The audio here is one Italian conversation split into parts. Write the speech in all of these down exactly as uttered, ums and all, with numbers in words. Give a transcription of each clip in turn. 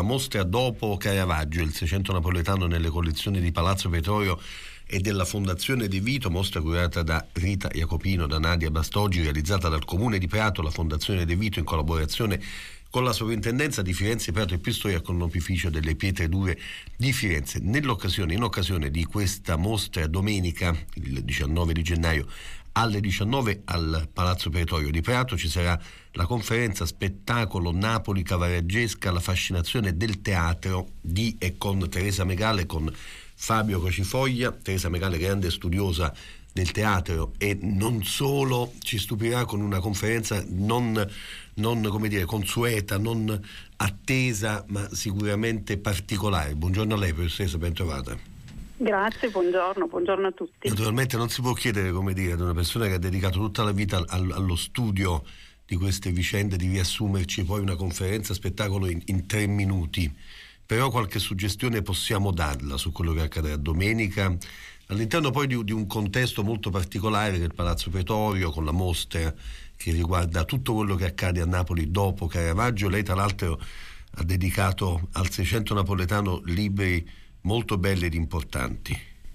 la mostra dopo Caravaggio, il Seicento napoletano nelle collezioni di Palazzo Pretorio e della Fondazione De Vito, mostra curata da Rita Jacopino, da Nadia Bastoggi, realizzata dal Comune di Prato, la Fondazione De Vito in collaborazione con la Sovrintendenza di Firenze, Prato e Pistoia, con l'opificio delle Pietre Dure di Firenze. Nell'occasione, in occasione di questa mostra, domenica, il diciannove di gennaio, alle diciannove al Palazzo Pretorio di Prato ci sarà la conferenza Spettacolo Napoli Cavaraggesca, la fascinazione del teatro di e con Teresa Megale, con Fabio Crocifoglia. Teresa Megale, grande studiosa del teatro e non solo, ci stupirà con una conferenza non, non come dire, consueta, non attesa, ma sicuramente particolare. Buongiorno a lei, professoressa, ben trovata. Grazie, buongiorno, buongiorno a tutti. Naturalmente non si può chiedere, come dire, ad una persona che ha dedicato tutta la vita al, allo studio di queste vicende, di riassumerci poi una conferenza spettacolo in, in tre minuti. Però qualche suggestione possiamo darla su quello che accadrà domenica, all'interno poi di, di un contesto molto particolare del Palazzo Pretorio, con la mostra che riguarda tutto quello che accade a Napoli dopo Caravaggio. Lei tra l'altro ha dedicato al Seicento napoletano libri molto belli ed importanti.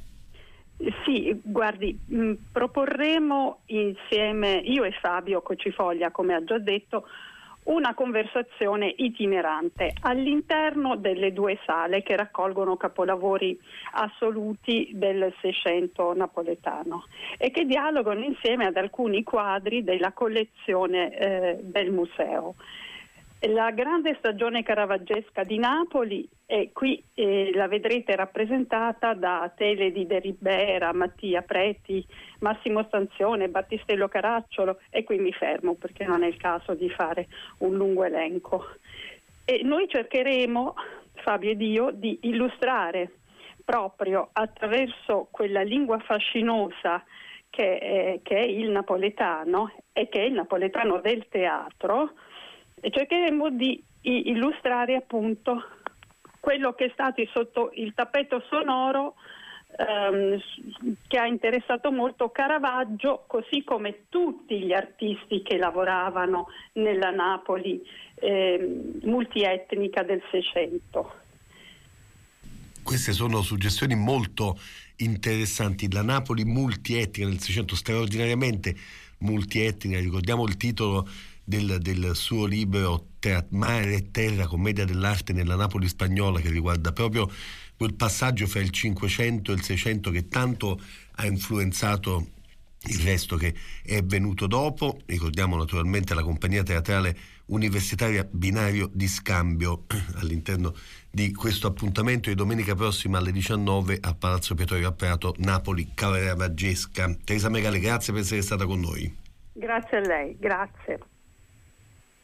Sì, guardi, mh, proporremo insieme, io e Fabio Crocifoglia, come ha già detto, una conversazione itinerante all'interno delle due sale che raccolgono capolavori assoluti del Seicento napoletano e che dialogano insieme ad alcuni quadri della collezione eh, del museo. La grande stagione caravaggesca di Napoli, e qui eh, la vedrete rappresentata da tele di De Ribera, Mattia Preti, Massimo Stanzione, Battistello Caracciolo, e qui mi fermo perché non è il caso di fare un lungo elenco. E noi cercheremo, Fabio ed io, di illustrare proprio attraverso quella lingua fascinosa che è, che è il napoletano e che è il napoletano del teatro, e cercheremo di illustrare appunto quello che è stato sotto il tappeto sonoro ehm, che ha interessato molto Caravaggio, così come tutti gli artisti che lavoravano nella Napoli eh, multietnica del Seicento. Queste sono suggestioni molto interessanti. La Napoli multietnica del Seicento, straordinariamente multietnica. Ricordiamo il titolo Del, del suo libro Mare e Terra, commedia dell'arte nella Napoli spagnola, che riguarda proprio quel passaggio fra il Cinquecento e il Seicento che tanto ha influenzato il resto che è venuto dopo. Ricordiamo naturalmente la compagnia teatrale universitaria Binario di Scambio all'interno di questo appuntamento di domenica prossima alle diciannove al Palazzo Pretorio a Prato, Napoli Caravaggesca. Teresa Megale, grazie per essere stata con noi. Grazie a lei, grazie.